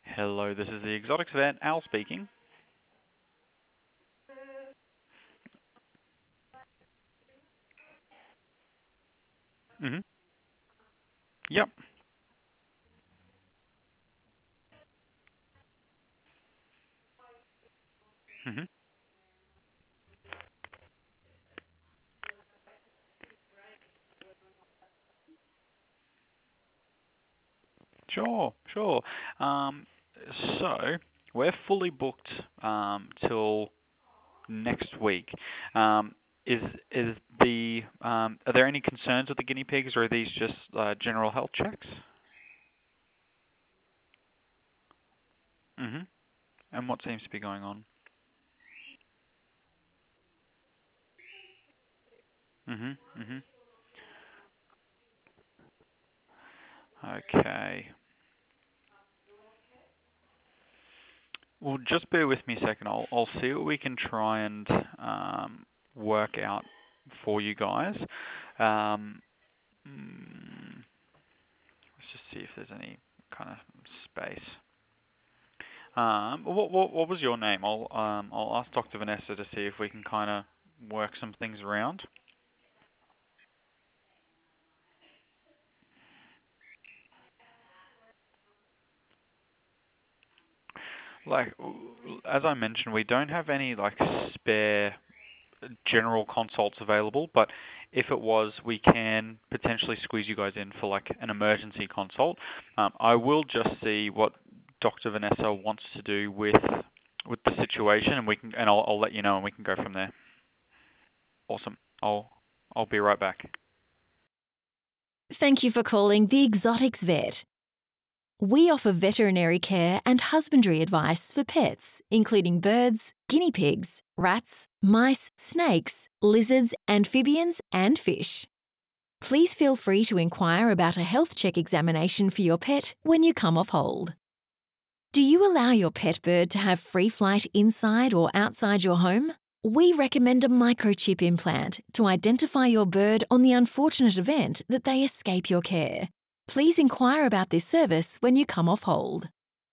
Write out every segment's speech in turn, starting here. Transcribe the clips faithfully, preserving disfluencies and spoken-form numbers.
Hello, this is the Exotics Vet, Al speaking. Mhm. Yep. Mhm. Sure, sure. Um, so we're fully booked um, till next week. Um, is is the um, are there any concerns with the guinea pigs, or are these just uh, general health checks? Mhm. And what seems to be going on? Mhm. Mhm. Okay. Well, just bear with me a second. I'll I'll see what we can try and um, work out for you guys. Um, mm, let's just see if there's any kind of space. Um, what what what was your name? I'll um I'll ask Doctor Vanessa to see if we can kind of work some things around. Like as I mentioned, we don't have any like spare general consults available, but if it was, we can potentially squeeze you guys in for like an emergency consult. Um, I will just see what Doctor Vanessa wants to do with with the situation, and we can and I'll, I'll let you know, and we can go from there. Awesome. I'll I'll be right back. Thank you for calling the Exotics Vet. We offer veterinary care and husbandry advice for pets, including birds, guinea pigs, rats, mice, snakes, lizards, amphibians, and fish. Please feel free to inquire about a health check examination for your pet when you come off hold. Do you allow your pet bird to have free flight inside or outside your home? We recommend a microchip implant to identify your bird on the unfortunate event that they escape your care. Please inquire about this service when you come off hold.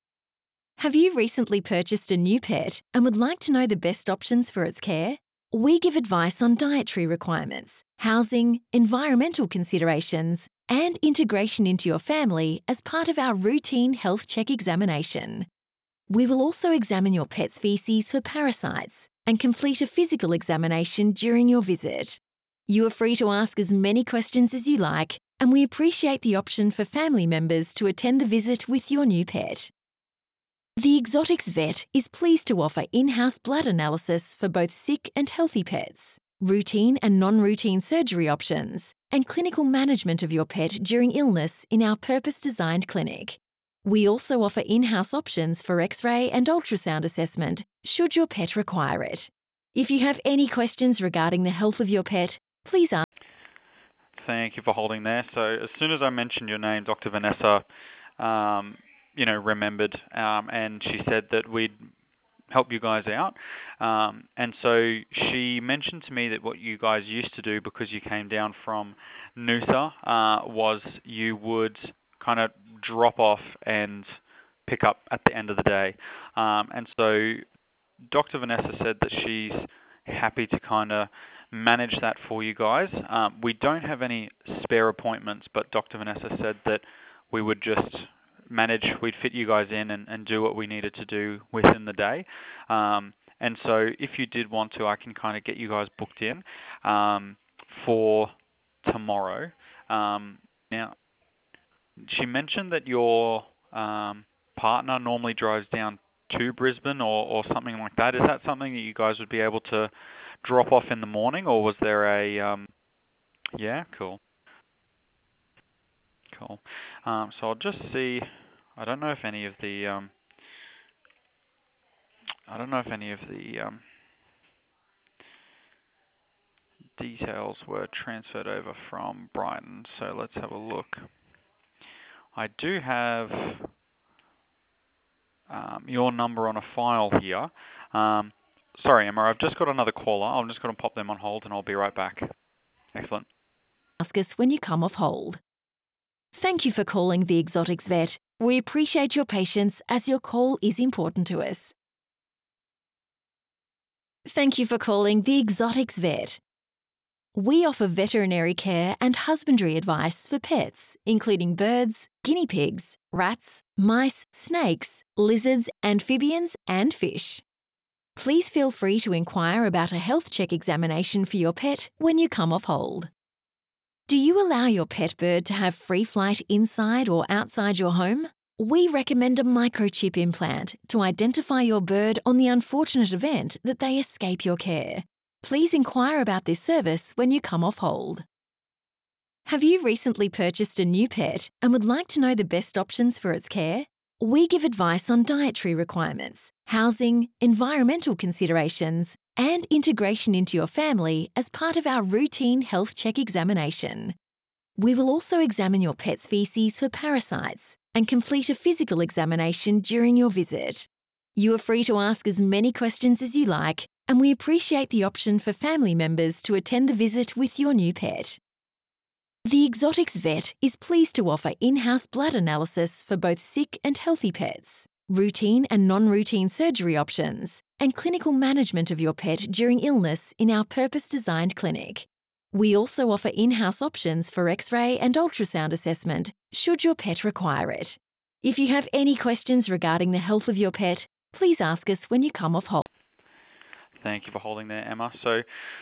Have you recently purchased a new pet and would like to know the best options for its care? We give advice on dietary requirements, housing, environmental considerations, and integration into your family as part of our routine health check examination. We will also examine your pet's feces for parasites and complete a physical examination during your visit. You are free to ask as many questions as you like, and we appreciate the option for family members to attend the visit with your new pet. The Exotics Vet is pleased to offer in-house blood analysis for both sick and healthy pets, routine and non-routine surgery options, and clinical management of your pet during illness in our purpose-designed clinic. We also offer in-house options for X-ray and ultrasound assessment should your pet require it. If you have any questions regarding the health of your pet, please ask. Thank you for holding there. So as soon as I mentioned your name, Doctor Vanessa, um, you know, remembered, um, and she said that we'd help you guys out. Um, and so she mentioned to me that what you guys used to do, because you came down from Noosa, uh, was you would kind of drop off and pick up at the end of the day. Um, and so Doctor Vanessa said that she's happy to kind of manage that for you guys. Um, we don't have any spare appointments, but Doctor Vanessa said that we would just manage, we'd fit you guys in and, and do what we needed to do within the day. Um, and so if you did want to, I can kind of get you guys booked in um, for tomorrow. Um, now, she mentioned that your um, partner normally drives down to Brisbane or, or something like that. Is that something that you guys would be able to drop off in the morning, or was there a um, yeah, cool, cool. Um, so I'll just see. I don't know if any of the um, I don't know if any of the um, details were transferred over from Brighton. So let's have a look. I do have um, your number on a file here. Um, sorry, Emma, I've just got another caller. I'm just going to pop them on hold and I'll be right back. Excellent. Ask us when you come off hold. Thank you for calling the Exotics Vet. We appreciate your patience as your call is important to us. Thank you for calling the Exotics Vet. We offer veterinary care and husbandry advice for pets, including birds, guinea pigs, rats, mice, snakes, lizards, amphibians, and fish. Please feel free to inquire about a health check examination for your pet when you come off hold. Do you allow your pet bird to have free flight inside or outside your home? We recommend a microchip implant to identify your bird on the unfortunate event that they escape your care. Please inquire about this service when you come off hold. Have you recently purchased a new pet and would like to know the best options for its care? We give advice on dietary requirements, housing, environmental considerations, and integration into your family as part of our routine health check examination. We will also examine your pet's feces for parasites and complete a physical examination during your visit. You are free to ask as many questions as you like, and we appreciate the option for family members to attend the visit with your new pet. The Exotics Vet is pleased to offer in-house blood analysis for both sick and healthy pets, routine and non-routine surgery options, and clinical management of your pet during illness in our purpose-designed clinic. We also offer in-house options for X-ray and ultrasound assessment should your pet require it. If you have any questions regarding the health of your pet, please ask us when you come off hold. Thank you for holding there, Emma. So,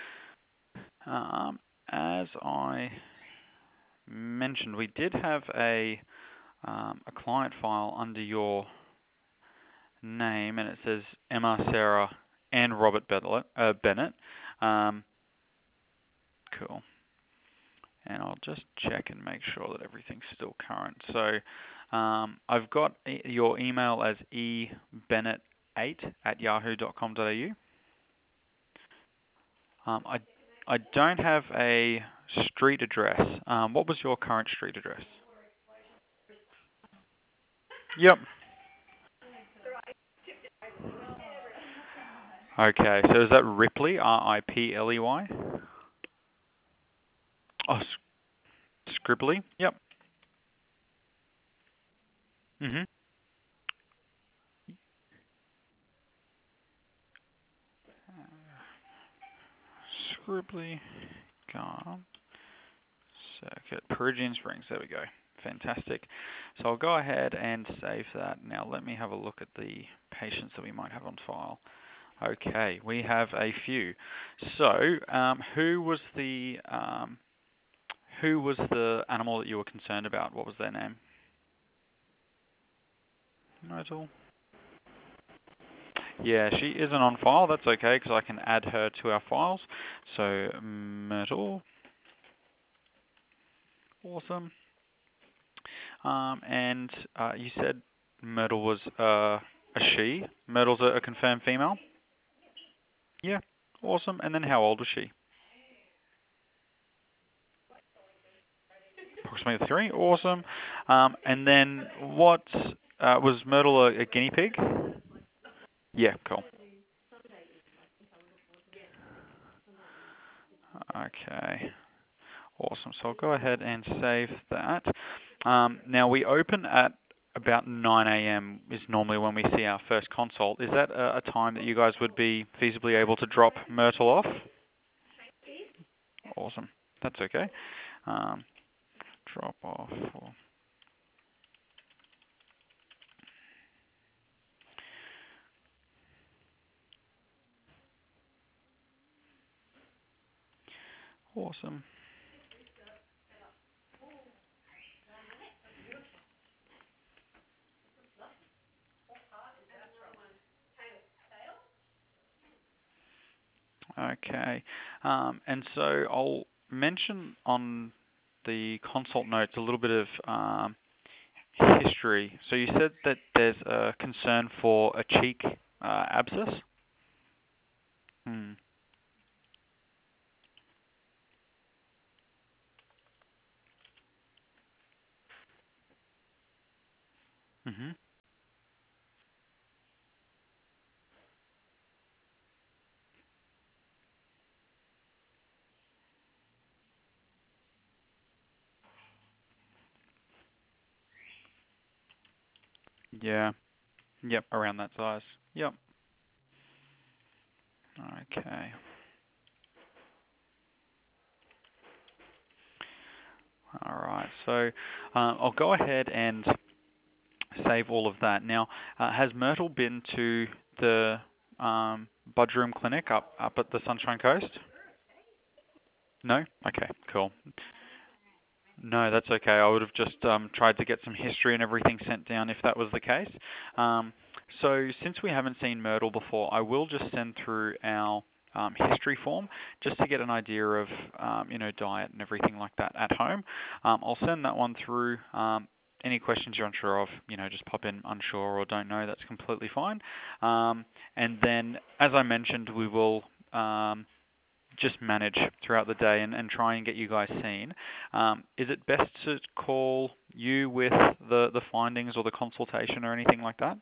um, as I mentioned, we did have a um, a client file under your name, and it says Emma, Sarah, and Robert Bedlett, uh, Bennett. Um, cool. And I'll just check and make sure that everything's still current. So um, I've got e- your email as e bennett eight at yahoo dot com dot a u. Um, I, I don't have a street address. Um, what was your current street address? Yep. Okay, so is that Ripley, R I P L E Y? Oh, Scribbly? Yep. Mm-hmm. Scribbly, Garden Circuit, Perugian Springs. There we go. Fantastic. So I'll go ahead and save that. Now let me have a look at the patients that we might have on file. Okay, we have a few. So, um, who was the um, who was the animal that you were concerned about? What was their name? Myrtle. Yeah, she isn't on file. That's okay because I can add her to our files. So Myrtle, awesome. Um, and uh, you said Myrtle was uh, a she. Myrtle's a, a confirmed female. Yeah, awesome. And then how old was she? Approximately three. Awesome. Um, and then what uh, was Myrtle a, a guinea pig? Yeah, cool. Okay, awesome. So I'll go ahead and save that. Um, now we open at about nine a.m. is normally when we see our first consult. Is that a, a time that you guys would be feasibly able to drop Myrtle off? Awesome. That's okay. Um, drop off. Awesome. Okay. Um, and so I'll mention on the consult notes a little bit of um, history. So you said that there's a concern for a cheek uh, abscess. Hmm. Mm-hmm. Yeah. Yep. Around that size. Yep. Okay. All right. So um, I'll go ahead and save all of that. Now, uh, has Myrtle been to the um, Budroom Clinic up up at the Sunshine Coast? No? Okay, cool. No, that's okay. I would have just um, tried to get some history and everything sent down if that was the case. Um, so since we haven't seen Myrtle before, I will just send through our um, history form just to get an idea of um, you know diet and everything like that at home. Um, I'll send that one through. Um, any questions you're unsure of, you know, just pop in unsure or don't know. That's completely fine. Um, and then, as I mentioned, we will. Um, just manage throughout the day and, and try and get you guys seen. Um, is it best to call you with the, the findings or the consultation or anything like that?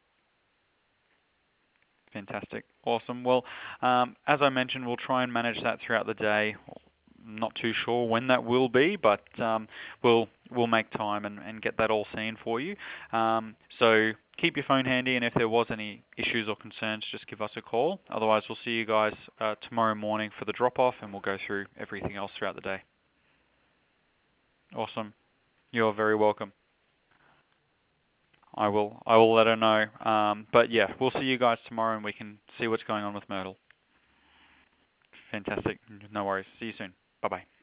Fantastic. Awesome. Well, um, as I mentioned, we'll try and manage that throughout the day. Not too sure when that will be, but um, we'll we'll make time and, and get that all seen for you. Um, so keep your phone handy, and if there was any issues or concerns, just give us a call. Otherwise, we'll see you guys uh, tomorrow morning for the drop-off, and we'll go through everything else throughout the day. Awesome. You're very welcome. I will I will let her know. Um, but yeah, we'll see you guys tomorrow, and we can see what's going on with Myrtle. Fantastic. No worries. See you soon. Bye-bye.